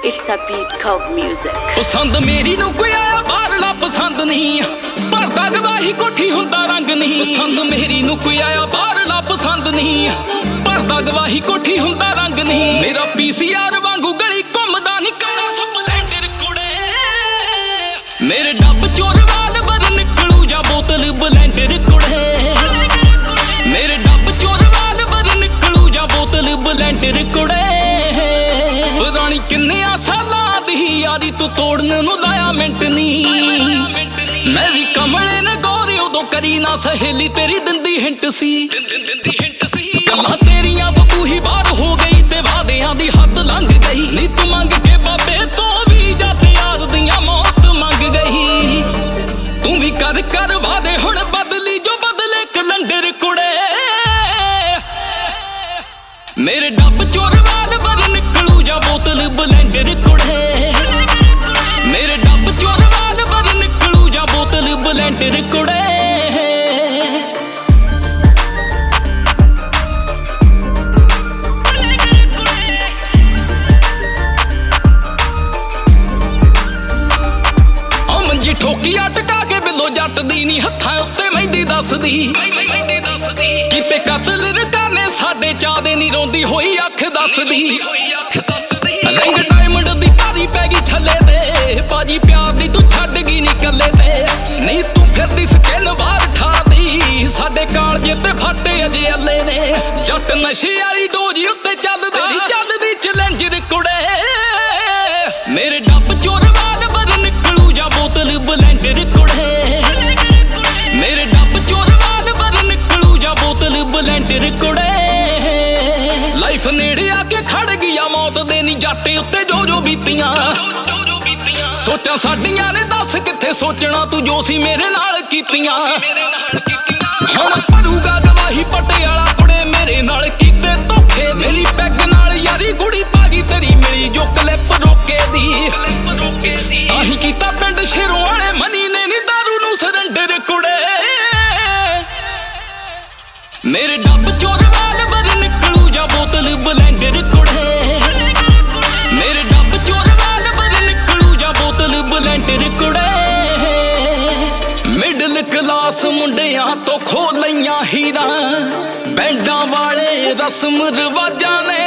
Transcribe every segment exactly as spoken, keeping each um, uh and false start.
It's a beat called music. पसंद मेरी नू कोई आया बाहरला पसंद नहीं भरदा गवाही कोठी हुंदा रंग नहीं पसंद मेरी नू कोई आया बाहरला पसंद नहीं भरदा गवाही कोठी हुंदा रंग नहीं मेरा पीसीआर वांगू गली घुमदा नहीं काला स्पलेंडर कुड़े मेरे डब चोर वाल बर निकलू जा बोतल ब्लेंडर कुड़े मेरे डब चोर वाल बर निकलू जा बोतल ब्लेंडर कुड़े रानी किन्ने सालां दी यारी तू तोड़ने नू लाया मिंट नी मैं भी कमले ने गौरी उदों करी ना सहेली तेरी दिंदी हिंट सी गल्लां तेरियां बबू ही बार हो गई ते वादियां दी हद लंघ गई नी तू मंग के बाबे तो भी जद यार दियां मौत मंग गई तू भी कर कर वादे हुण बदली जो बदले कलंडर कुड़े मेरे डब चोर वाल बर निकलू जा बोतल ब्लेंडर कुड़े मेरे डब चोर वाल बर निकलू जा बोतल ब्लेंडर कुड़े मंजी ठोकी अटका के बिलो जट दी नी हत्थां उत्ते मेहंदी दसदी किते कतल रकाने साडे चादे नी रोंदी होई अख दसदी रंग डायमंड दी भारी पै गई छल्ले ते बाजी प्यार दी तू छड्ड गई नी कल्ले ते नहीं तू फिरदी स्किन बाहर ठादी साडे कालजे ते फटे अजे अल्ले ने जट नशे वाली डोज उत्ते चलदी चलदी चैलेंजर कुड़े मेरे डब चोर वाल बर निकलू जा बोतल ब्लेंडर कुड़े मेरे डब चोर वाल बर निकलू जा बोतल ब्लेंडर कुड़े लाइफ नेड़े आके खड़ गया मौत दे नी जाटे उत्ते जो जो बीतियां सोचा साडियां ने दस किथे सोचना तू जो सी मेरे नाल कीतियां हुण भरूगा गवाही पटियाला कुड़े मेरे नाल कीते धोखे मेरी पैग नाल यारी गुड़ी भाजी तेरी मिली जो क्लिप रोके दी आही कीता पिंड शेरों वाले मनी ने नी दारू नू सरंडर कुड़े मेरे डब चोर वाल बर निकलू जा बोतल ब्लेंडर कुड़े मेरे डब चोर वाल बर निकलू जा बोतल ब्लेंडर कुड़े मिडल क्लास मुंडियां तो खो लईयां हीरा बैंडां वाले रस्म रिवाजां ने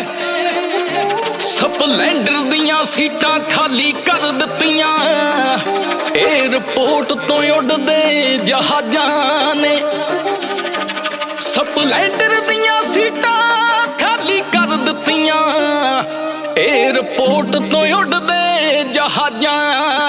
स्पलेंडर दियां सीटां खाली कर दित्तियां एयरपोर्ट तो उड़दे जहाजां ने स्पलेंडर दियां सीटां खाली कर दित्तियां एयरपोर्ट तो उड़दे जहाजां